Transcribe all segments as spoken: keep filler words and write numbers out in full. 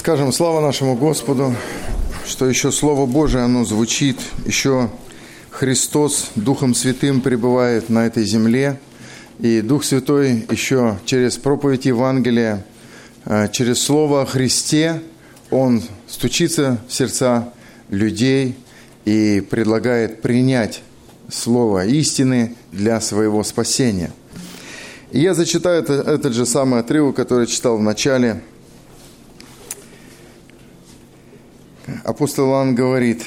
Скажем, слава нашему Господу, что еще Слово Божие, оно звучит, еще Христос Духом Святым пребывает на этой земле, и Дух Святой еще через проповедь Евангелия, через Слово о Христе, Он стучится в сердца людей и предлагает принять Слово истины для своего спасения. И я зачитаю это, этот же самый отрывок, который читал в начале. Апостол Иоанн говорит,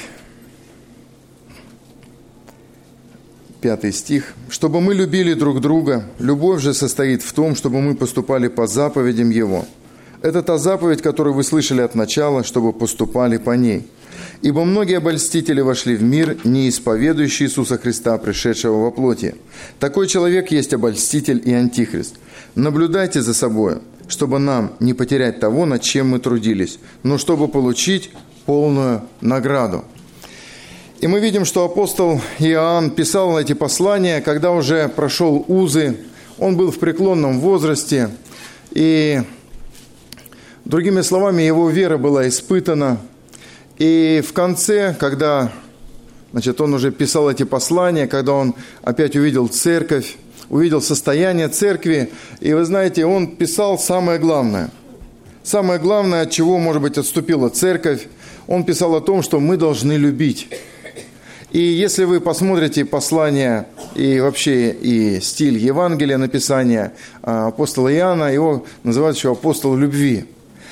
пятый стих, «Чтобы мы любили друг друга, любовь же состоит в том, чтобы мы поступали по заповедям Его. Это та заповедь, которую вы слышали от начала, чтобы поступали по ней. Ибо многие обольстители вошли в мир, не исповедующие Иисуса Христа, пришедшего во плоти. Такой человек есть обольститель и антихрист. Наблюдайте за собой, чтобы нам не потерять того, над чем мы трудились, но чтобы получить полную награду». И мы видим, что апостол Иоанн писал эти послания, когда уже прошел узы, он был в преклонном возрасте, и, другими словами, его вера была испытана. И в конце, когда, значит, он уже писал эти послания, когда он опять увидел церковь, увидел состояние церкви, и вы знаете, он писал самое главное. Самое главное, от чего, может быть, отступила церковь, он писал о том, что мы должны любить. И если вы посмотрите послание и вообще и стиль Евангелия написания апостола Иоанна, его называют еще апостол любви.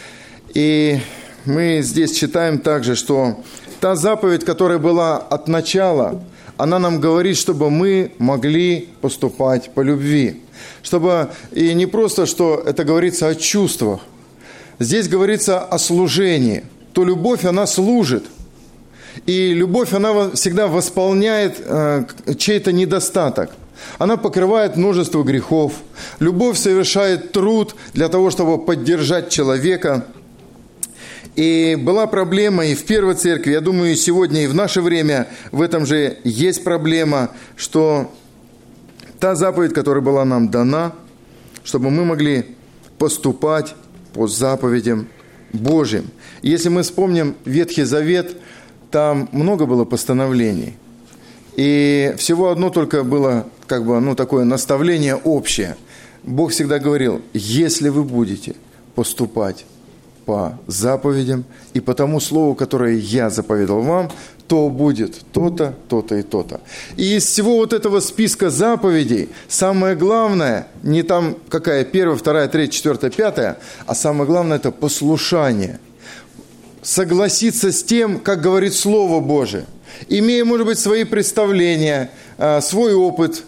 И мы здесь читаем также, что та заповедь, которая была от начала, она нам говорит, чтобы мы могли поступать по любви. Чтобы, и не просто, что это говорится о чувствах. Здесь говорится о служении. То любовь, она служит. И любовь, она всегда восполняет э, чей-то недостаток. Она покрывает множество грехов. Любовь совершает труд для того, чтобы поддержать человека. И была проблема и в первой церкви, я думаю, и сегодня, и в наше время в этом же есть проблема, что та заповедь, которая была нам дана, чтобы мы могли поступать по заповедям Божьим. Если мы вспомним Ветхий Завет, там много было постановлений. И всего одно только было, как бы, ну, такое наставление общее. Бог всегда говорил, если вы будете поступать по заповедям и по тому слову, которое я заповедал вам, то будет то-то, то-то и то-то. И из всего вот этого списка заповедей самое главное, не там какая первая, вторая, третья, четвертая, пятая, а самое главное – это послушание. Согласиться с тем, как говорит Слово Божие, имея, может быть, свои представления, свой опыт,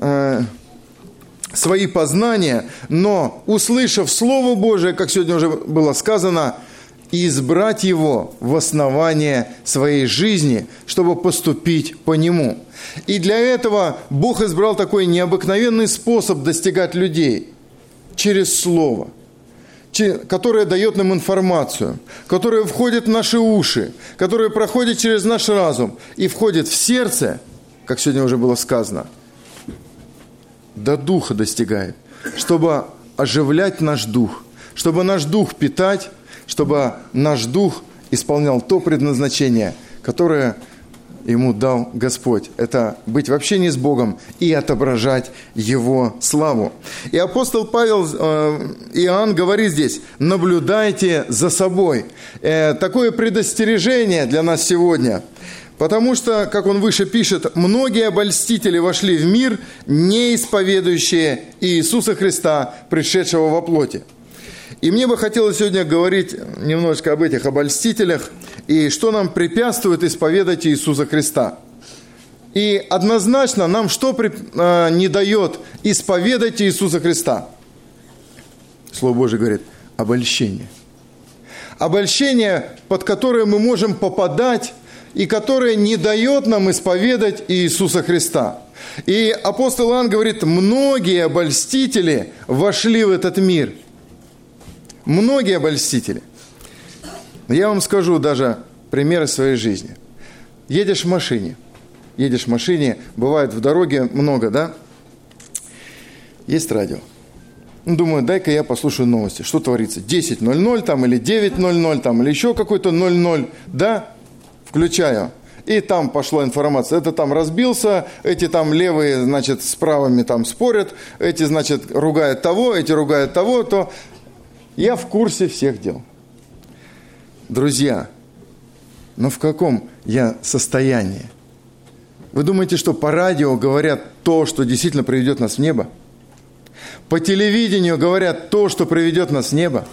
свои познания, но, услышав Слово Божие, как сегодня уже было сказано, избрать его в основание своей жизни, чтобы поступить по нему. И для этого Бог избрал такой необыкновенный способ достигать людей через Слово, которое дает нам информацию, которое входит в наши уши, которое проходит через наш разум и входит в сердце, как сегодня уже было сказано, до духа достигает, чтобы оживлять наш дух, чтобы наш дух питать, чтобы наш дух исполнял то предназначение, которое ему дал Господь. Это быть в общении с Богом и отображать Его славу. И апостол Павел, э, Иоанн говорит здесь, наблюдайте за собой. Э, такое предостережение для нас сегодня. Потому что, как он выше пишет, многие обольстители вошли в мир, не исповедующие Иисуса Христа, пришедшего во плоти. И мне бы хотелось сегодня говорить немножко об этих обольстителях и что нам препятствует исповедать Иисуса Христа. И однозначно нам что не дает исповедать Иисуса Христа? Слово Божие говорит, обольщение. Обольщение, под которое мы можем попадать и которое не дает нам исповедать Иисуса Христа. И апостол Иоанн говорит, многие обольстители вошли в этот мир. Многие обольстители. Я вам скажу даже примеры своей жизни. Едешь в машине. Едешь в машине, бывает в дороге много, да? Есть радио. Ну, думаю, дай-ка я послушаю новости. Что творится? десять ноль ноль там, или девять ноль ноль там, или еще какой-то ноль ноль. Да? Включаю. И там пошла информация. Это там разбился, эти там левые, значит, с правыми там спорят, эти, значит, ругают того, эти ругают того, то я в курсе всех дел. Друзья, но в каком я состоянии? Вы думаете, что по радио говорят то, что действительно приведет нас в небо? По телевидению говорят то, что приведет нас в небо?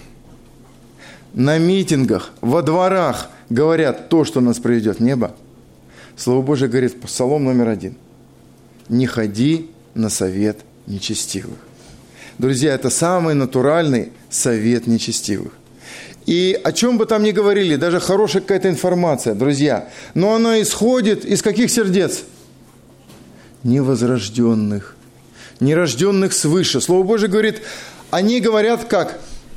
На митингах, во дворах говорят то, что нас приведет в небо? Слово Божие говорит, Псалом номер один. Не ходи на совет нечестивых. Друзья, это самый натуральный совет нечестивых. И о чем бы там ни говорили, даже хорошая какая-то информация, друзья, но она исходит из каких сердец? Невозрожденных, нерожденных свыше. Слово Божие говорит, они говорят как?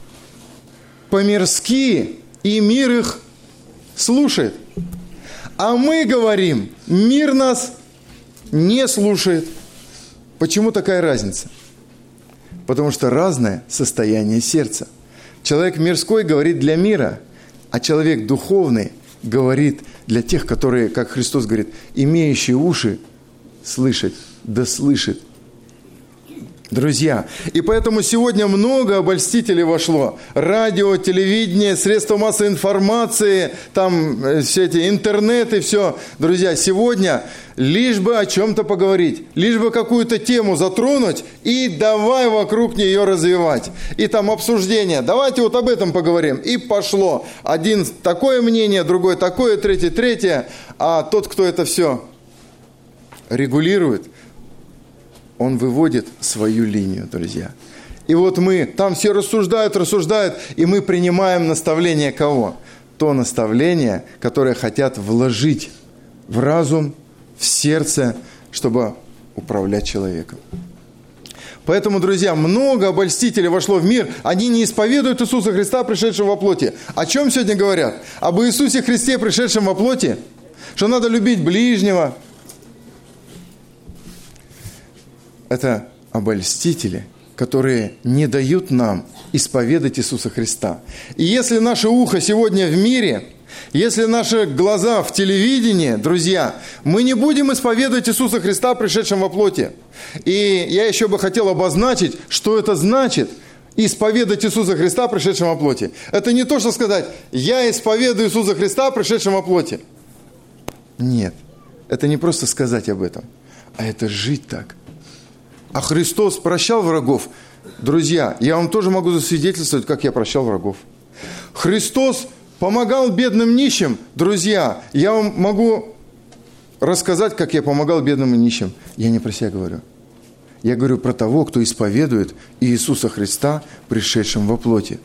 По-мирски, и мир их слушает. А мы говорим, мир нас не слушает. Почему такая разница? Потому что разное состояние сердца. Человек мирской говорит для мира, а человек духовный говорит для тех, которые, как Христос говорит, имеющие уши слышать, да слышит. Друзья, и поэтому сегодня много обольстителей вошло. Радио, телевидение, средства массовой информации, там все эти интернеты, все. Друзья, сегодня лишь бы о чем-то поговорить, лишь бы какую-то тему затронуть и давай вокруг нее развивать. И там обсуждение, давайте вот об этом поговорим. И пошло. Один такое мнение, другой такое, третий третье. А тот, кто это все регулирует, он выводит свою линию, друзья. И вот мы, там все рассуждают, рассуждают, и мы принимаем наставление кого? То наставление, которое хотят вложить в разум, в сердце, чтобы управлять человеком. Поэтому, друзья, много обольстителей вошло в мир, они не исповедуют Иисуса Христа, пришедшего во плоти. О чем сегодня говорят? Об Иисусе Христе, пришедшем во плоти? Что надо любить ближнего. Это обольстители, которые не дают нам исповедать Иисуса Христа. И если наше ухо сегодня в мире, если наши глаза в телевидении, друзья, мы не будем исповедовать Иисуса Христа, пришедшем во плоти. И я еще бы хотел обозначить, что это значит исповедать Иисуса Христа, пришедшем во плоти. Это не то, что сказать, я исповедую Иисуса Христа, пришедшем во плоти. Нет, это не просто сказать об этом, а это жить так. А Христос прощал врагов. Друзья, я вам тоже могу засвидетельствовать, как я прощал врагов. Христос помогал бедным нищим. Друзья, я вам могу рассказать, как я помогал бедным и нищим. Я не про себя говорю. Я говорю про того, кто исповедует Иисуса Христа, пришедшим во плоти.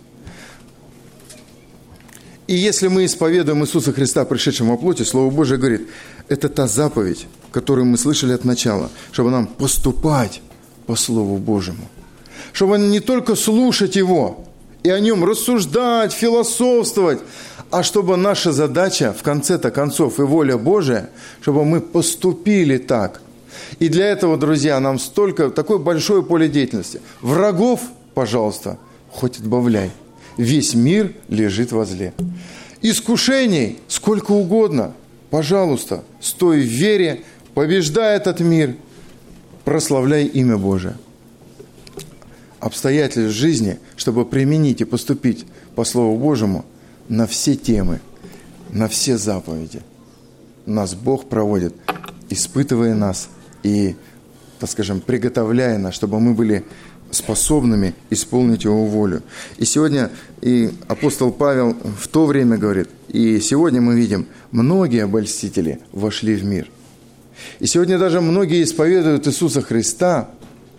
И если мы исповедуем Иисуса Христа, пришедшим во плоти, Слово Божие говорит, это та заповедь, которую мы слышали от начала, чтобы нам поступать по Слову Божьему. Чтобы не только слушать Его и о Нем рассуждать, философствовать, а чтобы наша задача, в конце-то концов, и воля Божия, чтобы мы поступили так. И для этого, друзья, нам столько, такое большое поле деятельности. Врагов, пожалуйста, хоть отбавляй. Весь мир лежит возле. Искушений сколько угодно. Пожалуйста, стой в вере, побеждай этот мир, прославляй имя Божие. Обстоятельств жизни, чтобы применить и поступить по Слову Божьему на все темы, на все заповеди. Нас Бог проводит, испытывая нас и, так скажем, приготовляя нас, чтобы мы были способными исполнить Его волю. И сегодня и апостол Павел в то время говорит, и сегодня мы видим, многие обольстители вошли в мир. И сегодня даже многие исповедуют Иисуса Христа,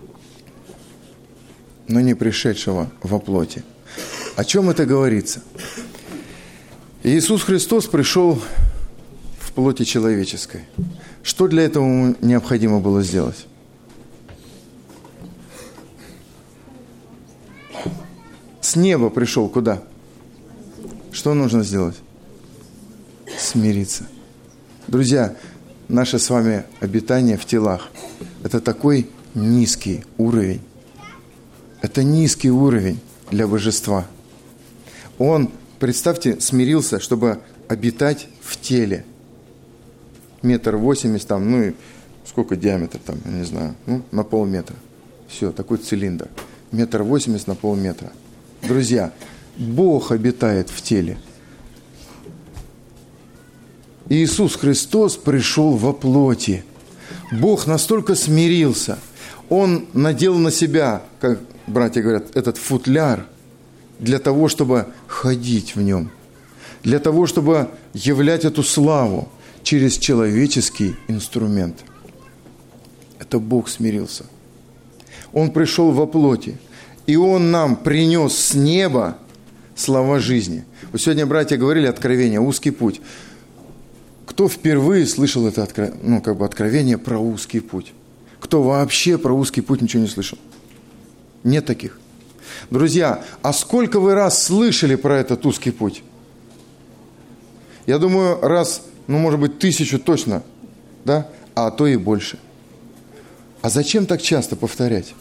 но не пришедшего во плоти. О чем это говорится? Иисус Христос пришел в плоти человеческой. Что для этого ему необходимо было сделать? С неба пришел куда? Что нужно сделать? Смириться. Друзья, наше с вами обитание в телах – это такой низкий уровень. Это низкий уровень для божества. Он, представьте, смирился, чтобы обитать в теле. Метр восемьдесят там, ну и сколько диаметр там, я не знаю, ну, на полметра. Все, такой цилиндр. Метр восемьдесят на полметра. Друзья, Бог обитает в теле. Иисус Христос пришел во плоти. Бог настолько смирился. Он надел на себя, как братья говорят, этот футляр для того, чтобы ходить в нем. Для того, чтобы являть эту славу через человеческий инструмент. Это Бог смирился. Он пришел во плоти. И Он нам принес с неба слова жизни. Вот сегодня братья говорили откровение, узкий путь. Кто впервые слышал это откро... ну, как бы откровение про узкий путь? Кто вообще про узкий путь ничего не слышал? Нет таких. Друзья, а сколько вы раз слышали про этот узкий путь? Я думаю, раз, ну, может быть, тысячу точно, да? А то и больше. А зачем так часто повторять?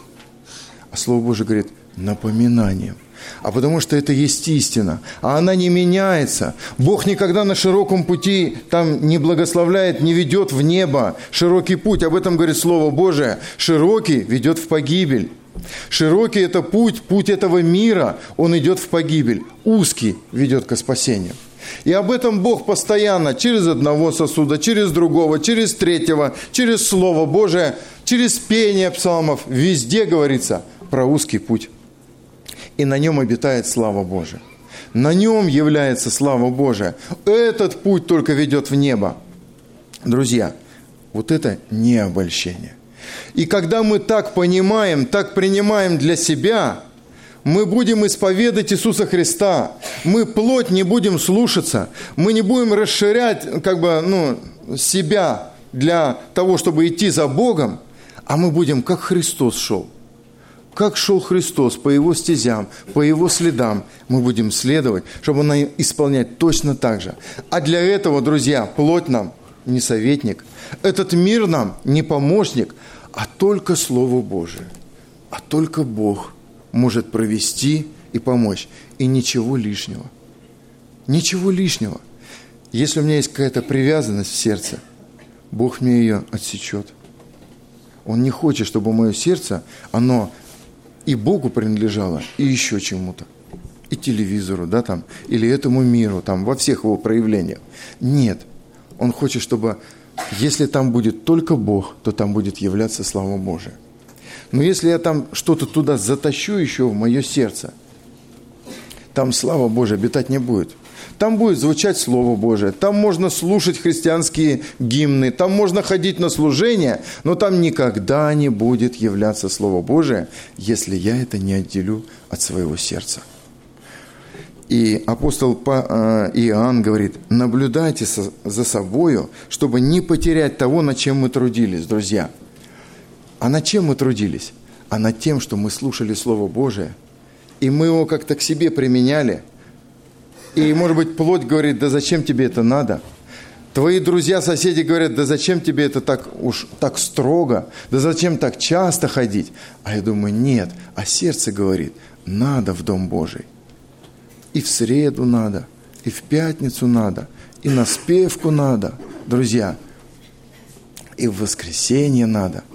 А Слово Божие говорит, напоминанием. А потому что это есть истина, а она не меняется. Бог никогда на широком пути там не благословляет, не ведет в небо. Широкий путь, об этом говорит Слово Божие. Широкий ведет в погибель. Широкий – это путь, путь этого мира, он идет в погибель. Узкий ведет ко спасению. И об этом Бог постоянно, через одного сосуда, через другого, через третьего, через Слово Божие, через пение псалмов, везде говорится про узкий путь. И на нем обитает слава Божия. На нем является слава Божия. Этот путь только ведет в небо. Друзья, вот это не обольщение. И когда мы так понимаем, так принимаем для себя, мы будем исповедать Иисуса Христа. Мы плоть не будем слушаться. Мы не будем расширять как бы, ну, себя для того, чтобы идти за Богом, а мы будем, как Христос шел. Как шел Христос по Его стезям, по Его следам, мы будем следовать, чтобы исполнять точно так же. А для этого, друзья, плоть нам не советник, этот мир нам не помощник, а только Слово Божие. А только Бог может провести и помочь. И ничего лишнего. Ничего лишнего. Если у меня есть какая-то привязанность в сердце, Бог мне ее отсечет. Он не хочет, чтобы мое сердце, оно и Богу принадлежало, и еще чему-то. И телевизору, да, там, или этому миру, там, во всех его проявлениях. Нет. Он хочет, чтобы, если там будет только Бог, то там будет являться слава Божия. Но если я там что-то туда затащу еще в мое сердце, там слава Божия обитать не будет. Там будет звучать Слово Божие, там можно слушать христианские гимны, там можно ходить на служение, но там никогда не будет являться Слово Божие, если я это не отделю от своего сердца. И апостол Иоанн говорит, наблюдайте за собою, чтобы не потерять того, над чем мы трудились, друзья. А над чем мы трудились? А над тем, что мы слушали Слово Божие, и мы его как-то к себе применяли. И, может быть, плоть говорит, да зачем тебе это надо? Твои друзья, соседи говорят, да зачем тебе это так уж так строго? Да зачем так часто ходить? А я думаю, нет. А сердце говорит, надо в Дом Божий. И в среду надо, и в пятницу надо, и на спевку надо, друзья. И в воскресенье надо.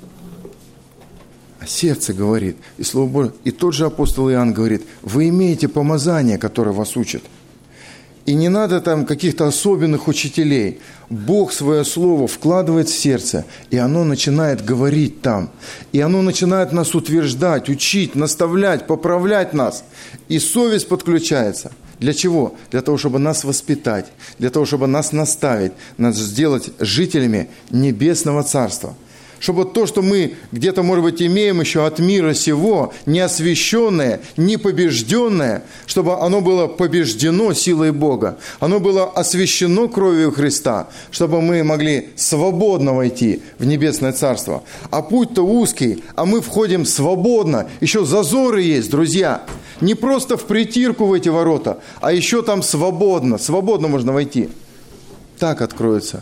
А сердце говорит, и Слово Божие, и тот же апостол Иоанн говорит, вы имеете помазание, которое вас учит. И не надо там каких-то особенных учителей. Бог свое слово вкладывает в сердце, и оно начинает говорить там. И оно начинает нас утверждать, учить, наставлять, поправлять нас. И совесть подключается. Для чего? Для того, чтобы нас воспитать, для того, чтобы нас наставить, нас сделать жителями Небесного Царства. Чтобы то, что мы где-то, может быть, имеем еще от мира сего, не освященное, не побежденное, чтобы оно было побеждено силой Бога, оно было освящено кровью Христа, чтобы мы могли свободно войти в Небесное Царство. А путь-то узкий, а мы входим свободно, еще зазоры есть, друзья. Не просто в притирку в эти ворота, а еще там свободно, свободно можно войти. Так откроется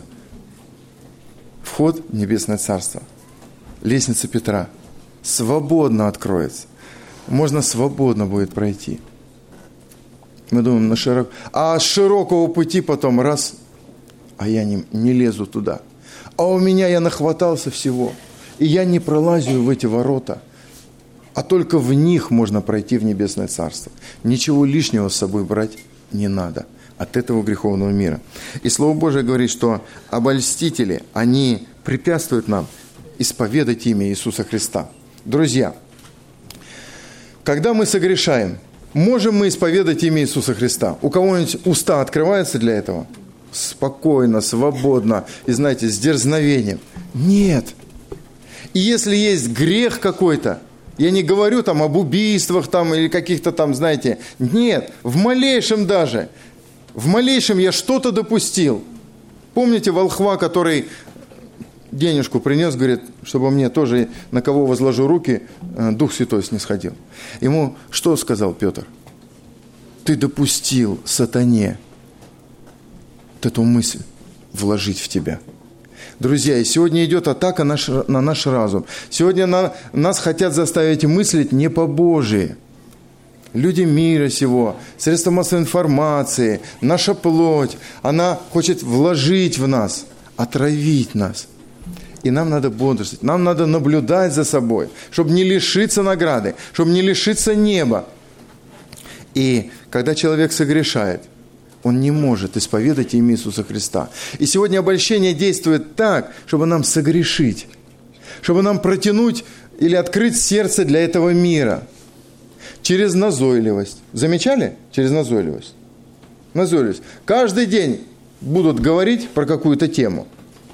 вход в Небесное Царство. Лестница Петра свободно откроется. можно свободно будет пройти. Мы думаем, на широк... а с широкого пути потом раз, а я не, не лезу туда. А у меня я нахватался всего, и я не пролазю в эти ворота, а только в них можно пройти в Небесное Царство. Ничего лишнего с собой брать не надо от этого греховного мира. И Слово Божие говорит, что обольстители, они препятствуют нам исповедать имя Иисуса Христа. Друзья, когда мы согрешаем, можем мы исповедать имя Иисуса Христа? У кого-нибудь уста открываются для этого? Спокойно, свободно и, знаете, с дерзновением. Нет. И если есть грех какой-то, я не говорю там об убийствах там, или каких-то там, знаете, нет, в малейшем даже, в малейшем я что-то допустил. Помните волхва, который денежку принес, говорит, чтобы мне тоже, на кого возложу руки, Дух Святой снисходил. Ему что сказал Петр? Ты допустил сатане вот эту мысль вложить в тебя. Друзья, и сегодня идет атака наш, на наш разум. Сегодня на, нас хотят заставить мыслить не по-божии. Люди мира сего, средства массовой информации, наша плоть, она хочет вложить в нас, отравить нас. И нам надо бодрствовать, нам надо наблюдать за собой, чтобы не лишиться награды, чтобы не лишиться неба. И когда человек согрешает, он не может исповедать имя Иисуса Христа. И сегодня обольщение действует так, чтобы нам согрешить, чтобы нам протянуть или открыть сердце для этого мира через назойливость. Замечали? Через назойливость. Назойливость. Каждый день будут говорить про какую-то тему.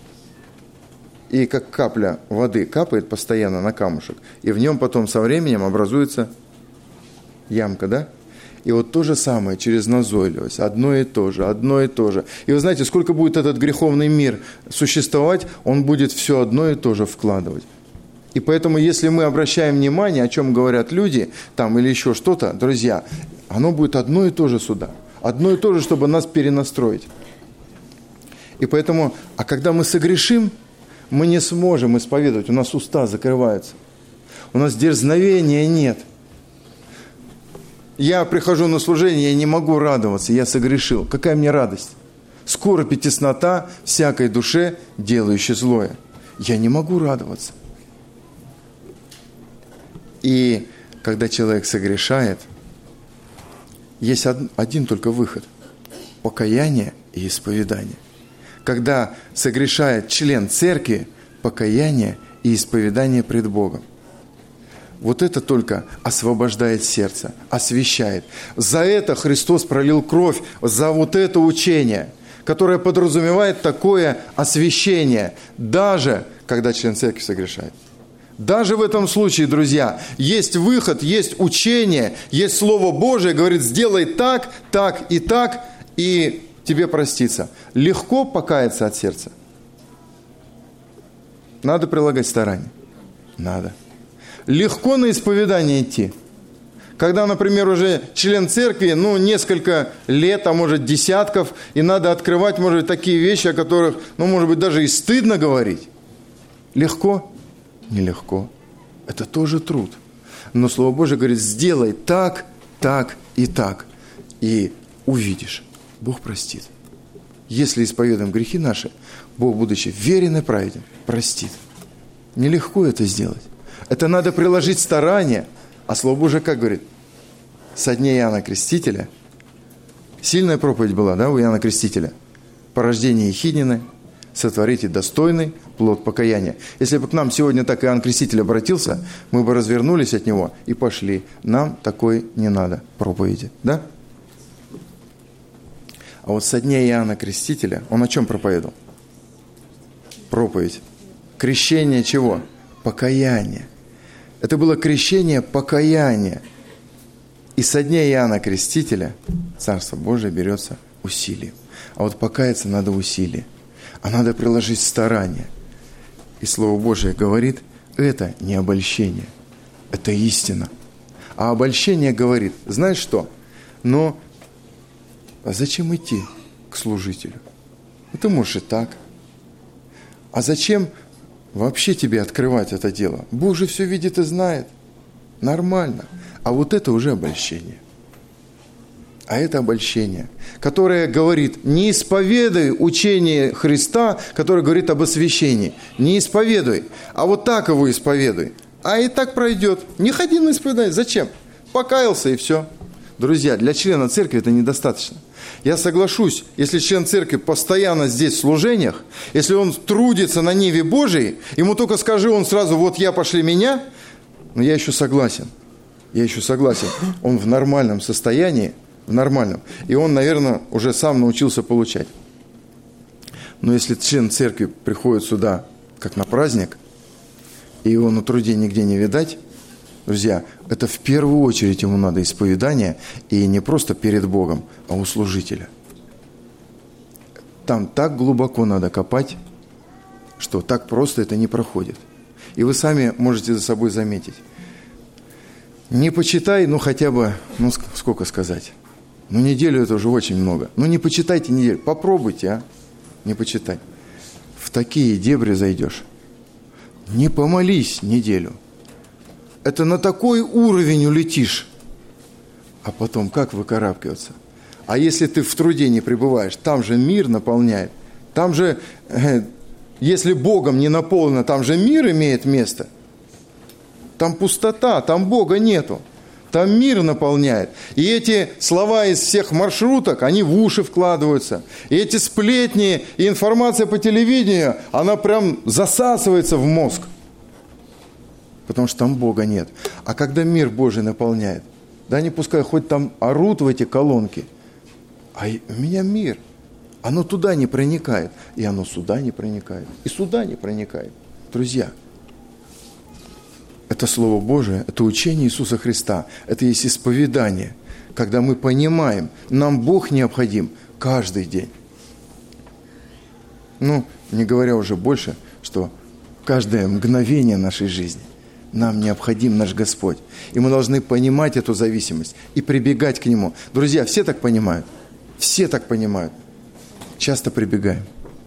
И как капля воды капает постоянно на камушек, и в нем потом со временем образуется ямка, да? И вот то же самое через назойливость, одно и то же, одно и то же. И вы знаете, сколько будет этот греховный мир существовать, он будет все одно и то же вкладывать. И поэтому, если мы обращаем внимание, о чем говорят люди, там или еще что-то, друзья, оно будет одно и то же сюда. Одно и то же, чтобы нас перенастроить. И поэтому, а когда мы согрешим, мы не сможем исповедовать, у нас уста закрываются. У нас дерзновения нет. Я прихожу на служение, я не могу радоваться, я согрешил. Какая мне радость? Скоро и теснота всякой душе, делающей злое. Я не могу радоваться. И когда человек согрешает, есть один только выход – покаяние и исповедание. Когда согрешает член церкви, покаяние и исповедание пред Богом. Вот это только освобождает сердце, освящает. За это Христос пролил кровь, за вот это учение, которое подразумевает такое освящение, даже когда член церкви согрешает. Даже в этом случае, друзья, есть выход, есть учение, есть Слово Божие, говорит, сделай так, так и так, и тебе простится. Легко покаяться от сердца? Надо прилагать старания? Надо. Легко на исповедание идти. Когда, например, уже член церкви, ну, несколько лет, а может, десятков, и надо открывать, может быть, такие вещи, о которых, ну, может быть, даже и стыдно говорить. Легко? Нелегко. Это тоже труд. Но Слово Божие говорит, сделай так, так и так, и увидишь. Бог простит. Если исповедуем грехи наши, Бог, будучи верен и праведен, простит. Нелегко это сделать. Это надо приложить старания. А Слово Божие как говорит? Со дней Иоанна Крестителя. Сильная проповедь была, да, у Иоанна Крестителя. Порождение Ехиднины, сотворите достойный плод покаяния. Если бы к нам сегодня так Иоанн Креститель обратился, мы бы развернулись от него и пошли. Нам такой не надо проповеди, да? А вот со дня Иоанна Крестителя, он о чем проповедовал? Проповедь. Крещение чего? Покаяние. Это было крещение покаяния. И со дня Иоанна Крестителя Царство Божие берется усилием. А вот покаяться надо усилие. А надо приложить старание. И Слово Божие говорит, это не обольщение, это истина. А обольщение говорит, знаешь что? Но а зачем идти к служителю? Ну, ты можешь и так. А зачем вообще тебе открывать это дело? Бог же все видит и знает. Нормально. А вот это уже обольщение. А это обольщение, которое говорит, не исповедуй учение Христа, которое говорит об освящении. Не исповедуй, а вот так его исповедуй. А и так пройдет. Не ходи на исповедание. Зачем? Покаялся и все. Друзья, для члена церкви это недостаточно. Я соглашусь, если член церкви постоянно здесь в служениях, если он трудится на ниве Божией, ему только скажи, он сразу, вот я, пошли меня, но я еще согласен. Я еще согласен. Он в нормальном состоянии, в нормальном. И он, наверное, уже сам научился получать. Но если член церкви приходит сюда, как на праздник, и его на труде нигде не видать, друзья, это в первую очередь ему надо исповедание, и не просто перед Богом, а у служителя. Там так глубоко надо копать, что так просто это не проходит. И вы сами можете за собой заметить. Не почитай, ну хотя бы, ну сколько сказать, ну неделю это уже очень много. Ну не почитайте неделю, попробуйте, а, не почитай. В такие дебри зайдешь. Не помолись неделю. Это на такой уровень улетишь. А потом как выкарабкиваться? А если ты в труде не пребываешь, там же мир наполняет. Там же, э, если Богом не наполнено, там же мир имеет место. Там пустота, там Бога нету. Там мир наполняет. И эти слова из всех маршруток, они в уши вкладываются. И эти сплетни и информация по телевидению, она прям засасывается в мозг. Потому что там Бога нет. А когда мир Божий наполняет, да не пускай хоть там орут в эти колонки, а у меня мир. Оно туда не проникает, и оно сюда не проникает, и сюда не проникает. Друзья, это Слово Божие, это учение Иисуса Христа, это есть исповедание, когда мы понимаем, нам Бог необходим каждый день. Ну, не говоря уже больше, что каждое мгновение нашей жизни нам необходим наш Господь. И мы должны понимать эту зависимость и прибегать к Нему. Друзья, все так понимают? Все так понимают. Часто прибегаем.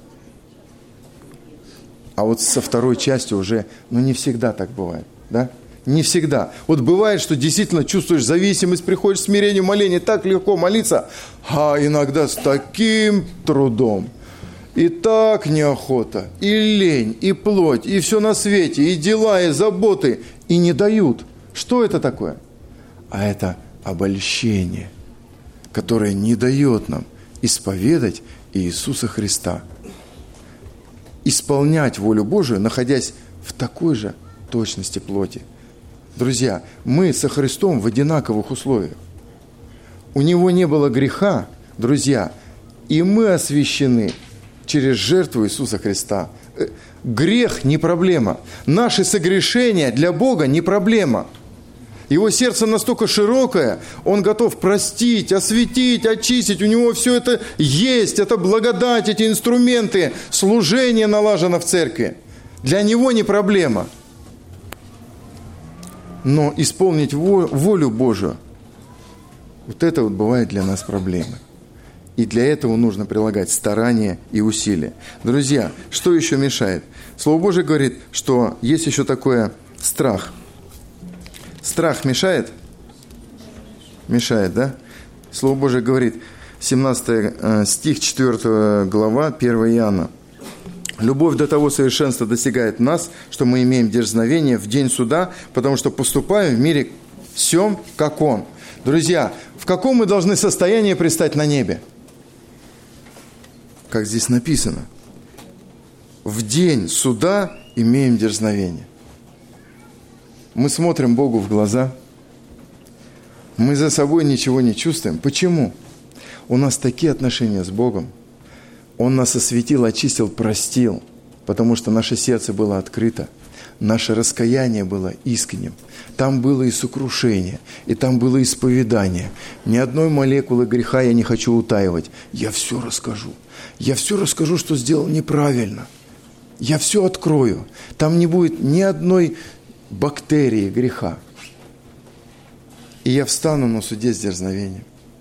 А вот со второй частью уже, ну, не всегда так бывает. Да? Не всегда. Вот бывает, что действительно чувствуешь зависимость, приходишь в смирение, моление, так легко молиться, а иногда с таким трудом. И так неохота, и лень, и плоть, и все на свете, и дела, и заботы, и не дают. Что это такое? А это обольщение, которое не дает нам исповедать Иисуса Христа. Исполнять волю Божию, находясь в такой же точности плоти. Друзья, мы со Христом в одинаковых условиях. У Него не было греха, друзья, и мы освящены через жертву Иисуса Христа. Грех не проблема. Наши согрешения для Бога не проблема. Его сердце настолько широкое, Он готов простить, осветить, очистить. У Него все это есть, это благодать, эти инструменты, служение налажено в церкви. Для Него не проблема. Но исполнить волю Божию, вот это вот бывает для нас проблемой. И для этого нужно прилагать старания и усилия. Друзья, что еще мешает? Слово Божие говорит, что есть еще такое страх. Страх мешает? Мешает, да? Слово Божие говорит, семнадцатый стих, четвёртая глава, первое Иоанна. «Любовь до того совершенства достигает нас, что мы имеем дерзновение в день суда, потому что поступаем в мире всем, как Он». Друзья, в каком мы должны состоянии предстать на небе? Как здесь написано. В день суда имеем дерзновение. Мы смотрим Богу в глаза. Мы за собой ничего не чувствуем. Почему? У нас такие отношения с Богом. Он нас осветил, очистил, простил, потому что наше сердце было открыто. Наше раскаяние было искренним. Там было и сокрушение, и там было исповедание. Ни одной молекулы греха я не хочу утаивать. Я все расскажу. Я все расскажу, что сделал неправильно. Я все открою. Там не будет ни одной бактерии греха. И я встану на суде с дерзновением.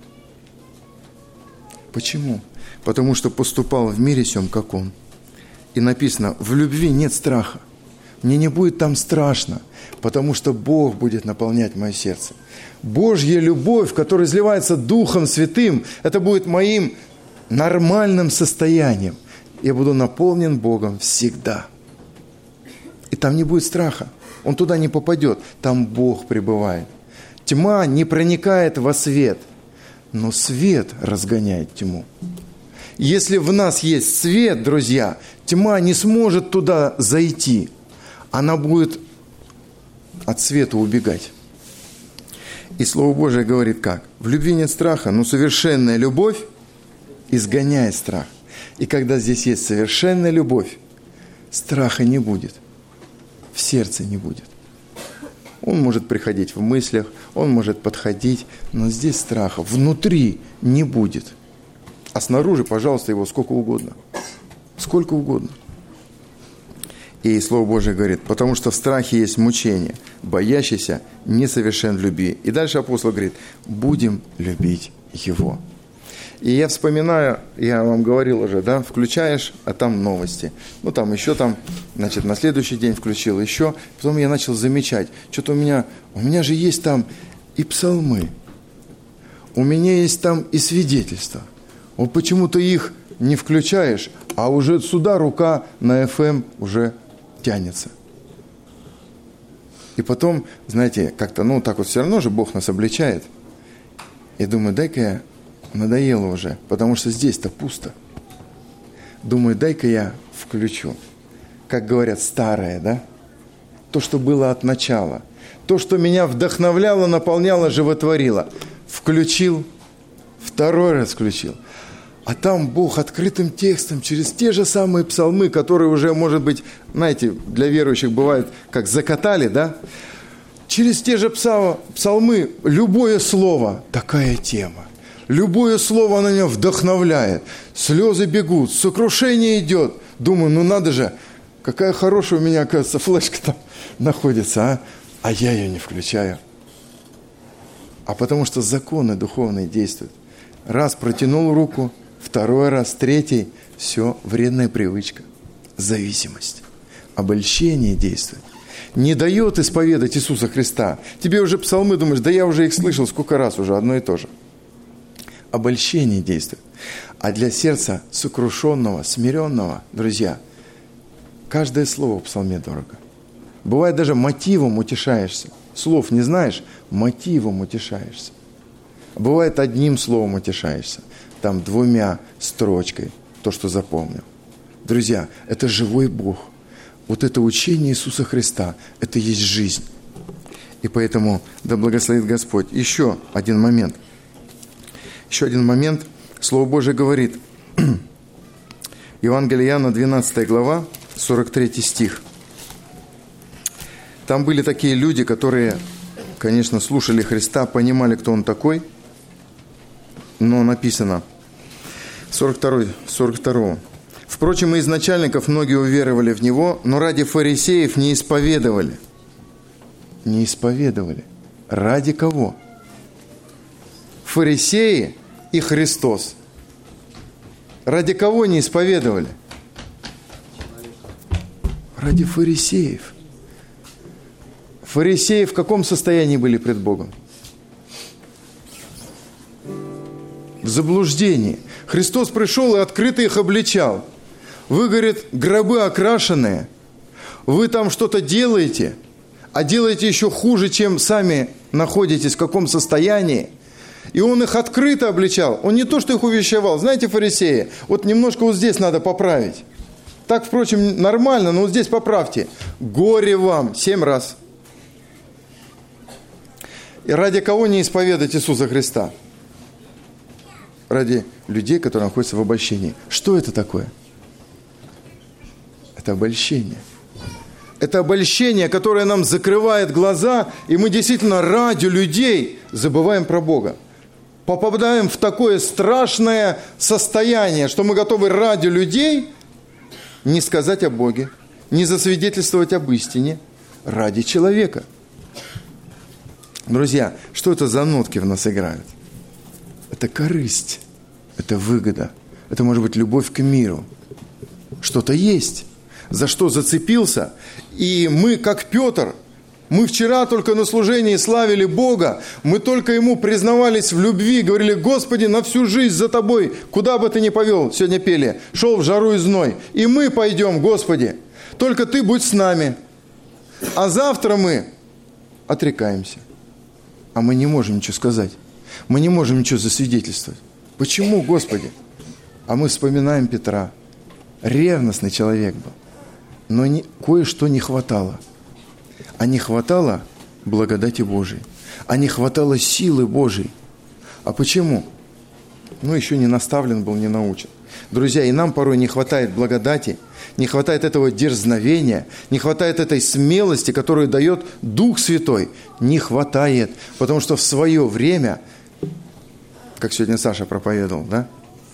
Почему? Потому что поступал в мире сем, как Он. И написано, в любви нет страха. Мне не будет там страшно, потому что Бог будет наполнять мое сердце. Божья любовь, которая изливается Духом Святым, это будет моим нормальным состоянием. Я буду наполнен Богом всегда. И там не будет страха. Он туда не попадет. Там Бог пребывает. Тьма не проникает во свет, но свет разгоняет тьму. Если в нас есть свет, друзья, тьма не сможет туда зайти. Она будет от света убегать. И Слово Божие говорит как? В любви нет страха, но совершенная любовь изгоняет страх. И когда здесь есть совершенная любовь, страха не будет, в сердце не будет. Он может приходить в мыслях, он может подходить, но здесь страха внутри не будет. А снаружи, пожалуйста, его сколько угодно. Сколько угодно. И Слово Божие говорит, потому что в страхе есть мучение, боящийся несовершен в любви. И дальше апостол говорит, будем любить его. И я вспоминаю, я вам говорил уже, да, включаешь, а там новости. Ну, там еще там, значит, на следующий день включил еще. Потом я начал замечать, что-то у меня, у меня же есть там и псалмы, у меня есть там и свидетельства. Вот почему-то их не включаешь, а уже сюда рука на эф эм уже тянется. И потом, знаете, как-то, ну, так вот все равно же Бог нас обличает. И думаю, дай-ка я, надоело уже, потому что здесь-то пусто. Думаю, дай-ка я включу. Как говорят, старое, да? То, что было от начала. То, что меня вдохновляло, наполняло, животворило. Включил, второй раз включил. А там Бог открытым текстом, через те же самые псалмы, которые уже, может быть, знаете, для верующих бывает, как закатали, да? Через те же псалмы, любое слово, такая тема. Любое слово на него вдохновляет. Слезы бегут, сокрушение идет. Думаю, ну надо же, какая хорошая у меня, оказывается, флешка там находится, а? А я ее не включаю. А потому что законы духовные действуют. Раз протянул руку, второй раз, третий, все, вредная привычка, зависимость, обольщение действует. Не дает исповедать Иисуса Христа. Тебе уже псалмы, думаешь, да я уже их слышал сколько раз уже, одно и то же. Обольщение действует. А для сердца сокрушенного, смиренного, друзья, каждое слово в псалме дорого. Бывает даже мотивом утешаешься. Слов не знаешь, мотивом утешаешься. Бывает одним словом утешаешься. Там двумя строчкой, то, что запомнил. Друзья, это живой Бог. Вот это учение Иисуса Христа, это есть жизнь. И поэтому, да благословит Господь. Еще один момент. Еще один момент. Слово Божие говорит. Евангелие Иоанна, двенадцатая глава, сорок третий стих. Там были такие люди, которые, конечно, слушали Христа, понимали, кто Он такой. Но написано, сорок второй, сорок второй. Впрочем, и из начальников многие уверовали в Него, но ради фарисеев не исповедовали. Не исповедовали. Ради кого? Фарисеи и Христос. Ради кого не исповедовали? Ради фарисеев. Фарисеи в каком состоянии были пред Богом? В заблуждении. Христос пришел и открыто их обличал. Вы, говорит, гробы окрашенные, вы там что-то делаете, а делаете еще хуже, чем сами находитесь, в каком состоянии. И Он их открыто обличал. Он не то, что их увещевал. Знаете, фарисеи, вот немножко вот здесь надо поправить. Так, впрочем, нормально, но вот здесь поправьте. Горе вам семь раз. И ради кого не исповедать Иисуса Христа? Ради людей, которые находятся в обольщении. Что это такое? Это обольщение. Это обольщение, которое нам закрывает глаза, и мы действительно ради людей забываем про Бога. Попадаем в такое страшное состояние, что мы готовы ради людей не сказать о Боге, не засвидетельствовать об истине, ради человека. Друзья, что это за нотки в нас играют? Это корысть, это выгода, это может быть любовь к миру. Что-то есть. за что зацепился. И мы, как Петр, мы вчера только на служении славили Бога, мы только Ему признавались в любви, говорили: Господи, на всю жизнь за Тобой, куда бы Ты ни повел, сегодня пели, шел в жару и зной. И мы пойдем, Господи, только Ты будь с нами. А завтра мы отрекаемся. А мы не можем ничего сказать. Мы не можем ничего засвидетельствовать. Почему, Господи? А мы вспоминаем Петра. Ревностный человек был. Но не, кое-что не хватало. А не хватало благодати Божией. А не хватало силы Божией. А почему? Ну, еще не наставлен был, не научен. Друзья, и нам порой не хватает благодати, не хватает этого дерзновения, не хватает этой смелости, которую дает Дух Святой. Не хватает, потому что в свое время, как сегодня Саша проповедовал, да?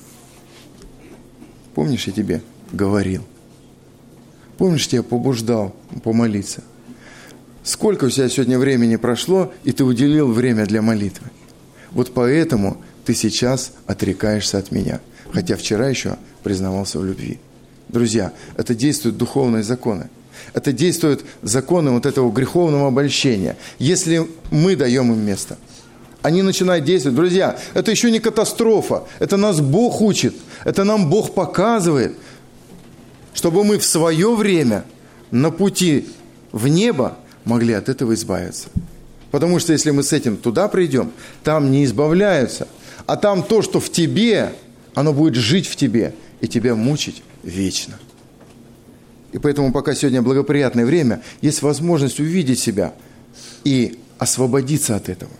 Помнишь, я тебе говорил? Помнишь, я тебя побуждал помолиться? Сколько у тебя сегодня времени прошло, и ты уделил время для молитвы? Вот поэтому ты сейчас отрекаешься от меня, хотя вчера еще признавался в любви. Друзья, это действуют духовные законы. Это действуют законы вот этого греховного обольщения. Если мы даем им место, они начинают действовать. Друзья, это еще не катастрофа. Это нас Бог учит. Это нам Бог показывает, чтобы мы в свое время на пути в небо могли от этого избавиться. Потому что если мы с этим туда придем, там не избавляются. А там то, что в тебе, оно будет жить в тебе и тебя мучить вечно. И поэтому, пока сегодня благоприятное время, есть возможность увидеть себя и освободиться от этого.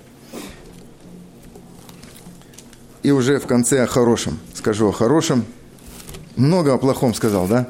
И уже в конце о хорошем. Скажу о хорошем. Много о плохом сказал, да?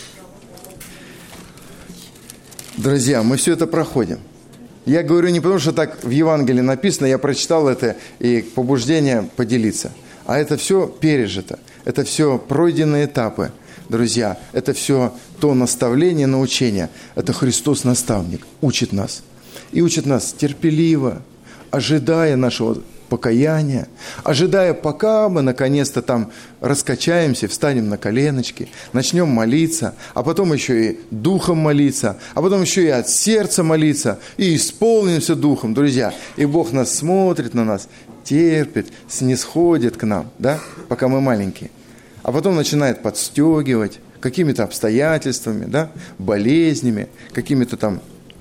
Друзья, мы все это проходим. Я говорю не потому, что так в Евангелии написано, я прочитал это и побуждение поделиться. А это все пережито. Это все пройденные этапы. Друзья, это все то наставление, научение. Это Христос наставник, учит нас. И учит нас терпеливо, ожидая нашего покаяния, ожидая, пока мы наконец-то там раскачаемся, встанем на коленочки, начнем молиться, а потом еще и духом молиться, а потом еще и от сердца молиться, и исполнимся духом, друзья. И Бог нас смотрит на нас, терпит, снисходит к нам, да, пока мы маленькие. А потом начинает подстегивать какими-то обстоятельствами, да, болезнями, какими-то там.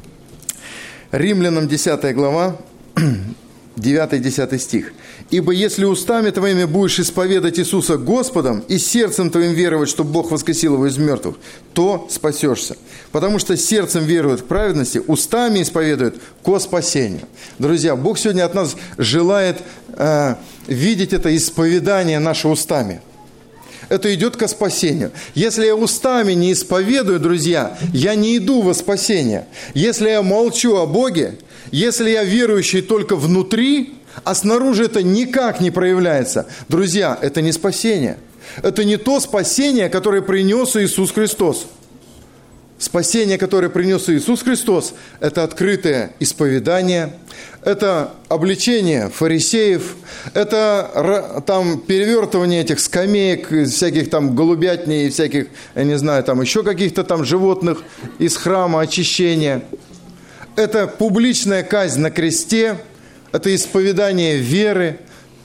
Римлянам десятая глава, девятый-десятый стих. «Ибо если устами твоими будешь исповедать Иисуса Господом и сердцем твоим веровать, что Бог воскресил его из мертвых, то спасешься. Потому что сердцем веруют к праведности, устами исповедуют ко спасению». Друзья, Бог сегодня от нас желает э, видеть это исповедание наше устами. Это идет ко спасению. Если я устами не исповедую, друзья, я не иду во спасение. Если я молчу о Боге, если я верующий только внутри, а снаружи это никак не проявляется, друзья, это не спасение. Это не то спасение, которое принес Иисус Христос. Спасение, которое принес Иисус Христос, это открытое исповедание, это обличение фарисеев, это там перевертывание этих скамеек, всяких там голубятней, всяких, я не знаю, там еще каких-то там животных из храма, очищения. Это публичная казнь на кресте, это исповедание веры,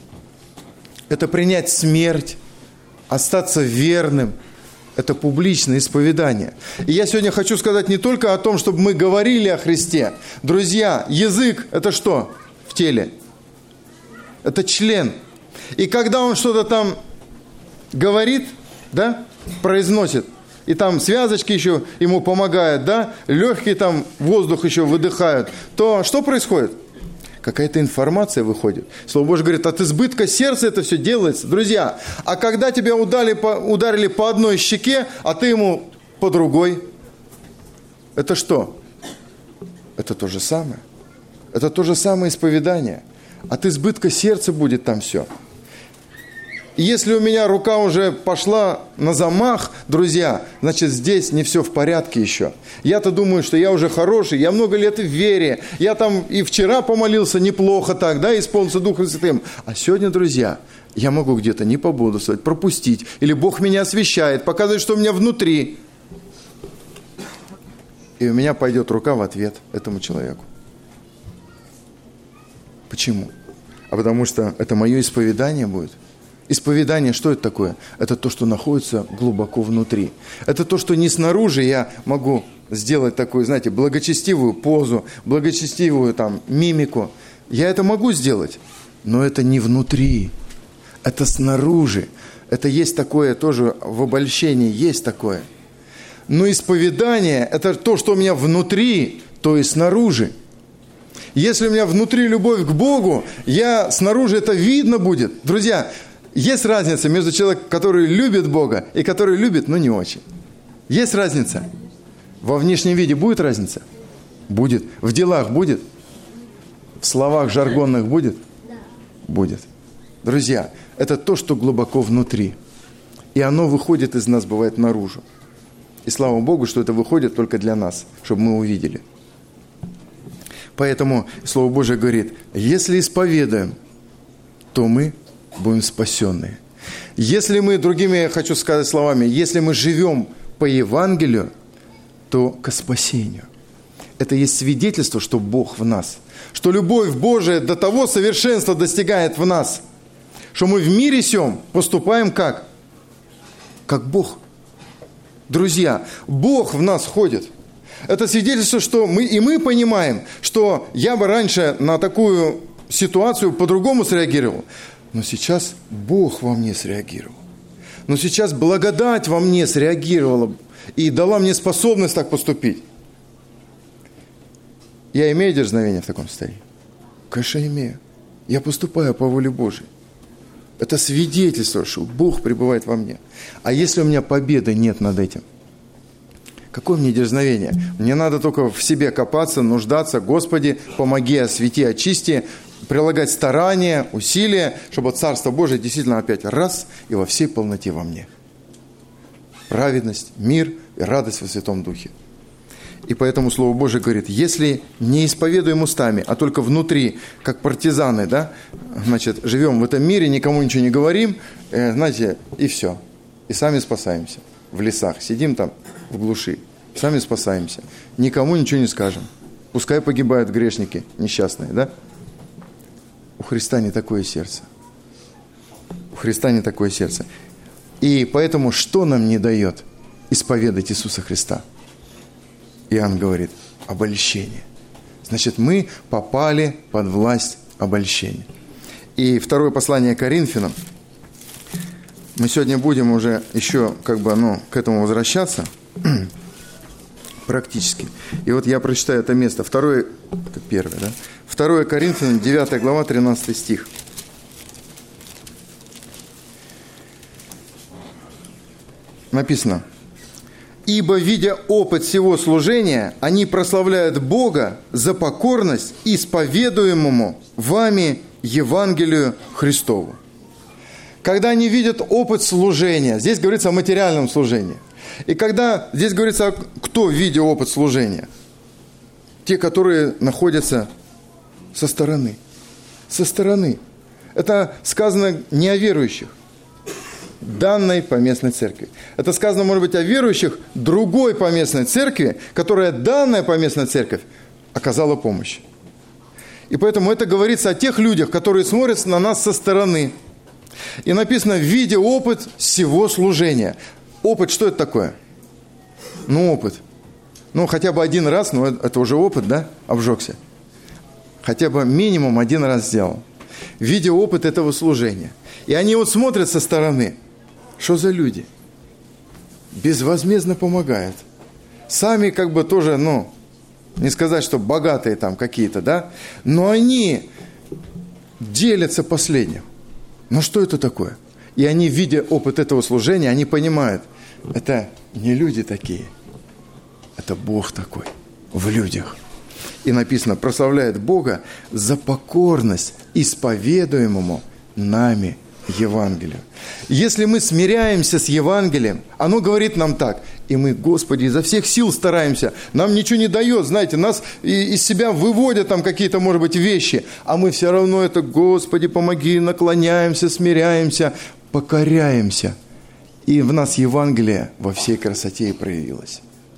это принять смерть, остаться верным. Это публичное исповедание. И я сегодня хочу сказать не только о том, чтобы мы говорили о Христе. Друзья, язык – это что в теле? Это член. И когда он что-то там говорит, да, произносит, и там связочки еще ему помогают, да, легкие там воздух еще выдыхают, то что происходит? Какая-то информация выходит. Слово Божье говорит, от избытка сердца это все делается. Друзья, а когда тебя ударили по, ударили по одной щеке, а ты ему по другой, это что? Это то же самое. Это то же самое исповедание. От избытка сердца будет там все. И если у меня рука уже пошла на замах, друзья, значит, здесь не все в порядке еще. Я-то думаю, что я уже хороший, я много лет в вере, я там и вчера помолился неплохо так, да, исполнился Духом Святым. А сегодня, друзья, я могу где-то не пободрствовать, пропустить, или Бог меня освящает, показывает, что у меня внутри. и у меня пойдет рука в ответ этому человеку. Почему? А потому что это мое исповедание будет. Исповедание, что это такое? Это то, что находится глубоко внутри. Это то, что не снаружи я могу сделать такую, знаете, благочестивую позу, благочестивую там мимику. Я это могу сделать, но это не внутри. Это снаружи. Это есть такое тоже в обольщении, есть такое. Но исповедание – это то, что у меня внутри, то и снаружи. Если у меня внутри любовь к Богу, я снаружи это видно будет. Друзья, есть разница между человеком, который любит Бога, и который любит, но не очень. Есть разница. Во внешнем виде будет разница? Будет. В делах будет? В словах жаргонных будет? Будет. Друзья, это то, что глубоко внутри. И оно выходит из нас, бывает, наружу. И слава Богу, что это выходит только для нас, чтобы мы увидели. Поэтому Слово Божие говорит, если исповедуем, то мы будем спасенные. Если мы, другими, я хочу сказать словами, если мы живем по Евангелию, то к спасению. Это есть свидетельство, что Бог в нас. Что любовь Божия до того совершенства достигает в нас, что мы в мире сем поступаем как? Как Бог. Друзья, Бог в нас ходит. Это свидетельство, что мы, и мы понимаем, что я бы раньше на такую ситуацию по-другому среагировал, но сейчас Бог во мне среагировал. Но сейчас благодать во мне среагировала и дала мне способность так поступить. Я имею дерзновение в таком состоянии? Конечно, имею. Я поступаю по воле Божией. Это свидетельство, что Бог пребывает во мне. А если у меня победы нет над этим? Какое мне дерзновение? Мне надо только в себе копаться, нуждаться. Господи, помоги, освети, очисти, прилагать старания, усилия, чтобы Царство Божие действительно опять раз и во всей полноте во мне. Праведность, мир и радость во Святом Духе. И поэтому Слово Божие говорит, если не исповедуем устами, а только внутри, как партизаны, да, значит, живем в этом мире, никому ничего не говорим, э, знаете, и все. И сами спасаемся. В лесах сидим там, в глуши, сами спасаемся. Никому ничего не скажем. Пускай погибают грешники несчастные, да? У Христа не такое сердце. У Христа не такое сердце. И поэтому что нам не дает исповедать Иисуса Христа? Иоанн говорит, обольщение. Значит, мы попали под власть обольщения. И второе послание Коринфянам. Мы сегодня будем уже еще как бы, ну, к этому возвращаться практически. И вот я прочитаю это место. Второе, это первое, да? второе Коринфянам, девятая глава, тринадцатый стих. Написано. «Ибо, видя опыт всего служения, они прославляют Бога за покорность исповедуемому вами Евангелию Христову». Когда они видят опыт служения, здесь говорится о материальном служении. И когда здесь говорится, кто видит опыт служения? Те, которые находятся со стороны. Со стороны. Это сказано не о верующих, данной поместной церкви. Это сказано, может быть, о верующих другой поместной церкви, которая данная поместная церковь оказала помощь. И поэтому это говорится о тех людях, которые смотрят на нас со стороны. И написано, видя опыт всего служения. Опыт, что это такое? Ну, опыт. Ну, хотя бы один раз, но это уже опыт, да, обжегся. Хотя бы минимум один раз сделал. Видя опыт этого служения. И они вот смотрят со стороны. Что за люди? Безвозмездно помогают. Сами как бы тоже, ну, не сказать, что богатые там какие-то, да, но они делятся последним. Но что это такое? И они, видя опыт этого служения, они понимают, это не люди такие, это Бог такой в людях. И написано, прославляет Бога за покорность исповедуемому нами Евангелию. Если мы смиряемся с Евангелием, оно говорит нам так, и мы, Господи, изо всех сил стараемся, нам ничего не дает, знаете, нас из себя выводят там какие-то, может быть, вещи, а мы все равно это, Господи, помоги, наклоняемся, смиряемся, покоряемся. И в нас Евангелие во всей красоте и проявилось.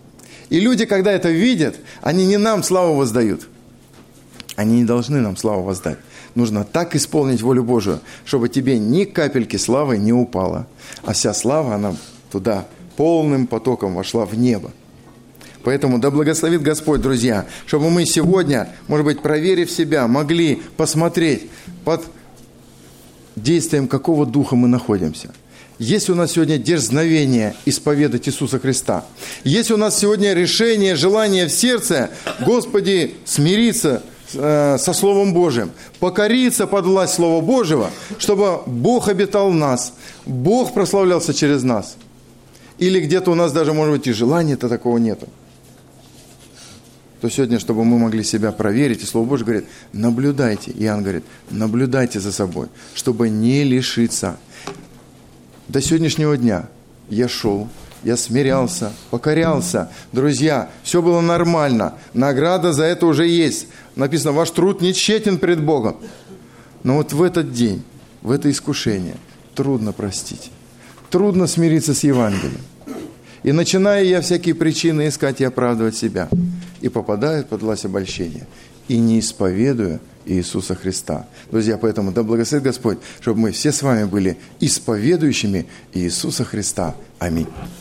И люди, когда это видят, они не нам славу воздают. Они не должны нам славу воздать. Нужно так исполнить волю Божию, чтобы тебе ни капельки славы не упало, а вся слава, она туда полным потоком вошла в небо. Поэтому да благословит Господь, друзья, чтобы мы сегодня, может быть, проверив себя, могли посмотреть, под действием какого духа мы находимся. Есть у нас сегодня дерзновение исповедать Иисуса Христа. Есть у нас сегодня решение, желание в сердце, Господи, смириться э, со Словом Божьим, покориться под власть Слова Божьего, чтобы Бог обитал в нас, Бог прославлялся через нас. Или где-то у нас даже, может быть, и желания-то такого нету. То сегодня, чтобы мы могли себя проверить, и Слово Божье говорит, наблюдайте, Иоанн говорит, наблюдайте за собой, чтобы не лишиться. До сегодняшнего дня я шел, я смирялся, покорялся. Друзья, все было нормально, награда за это уже есть. Написано, ваш труд не тщетен пред Богом. Но вот в этот день, в это искушение трудно простить, трудно смириться с Евангелием. И начинаю я всякие причины искать и оправдывать себя. И попадаю под власть обольщения. И не исповедую Иисуса Христа. Друзья, поэтому да благословит Господь, чтобы мы все с вами были исповедующими Иисуса Христа. Аминь.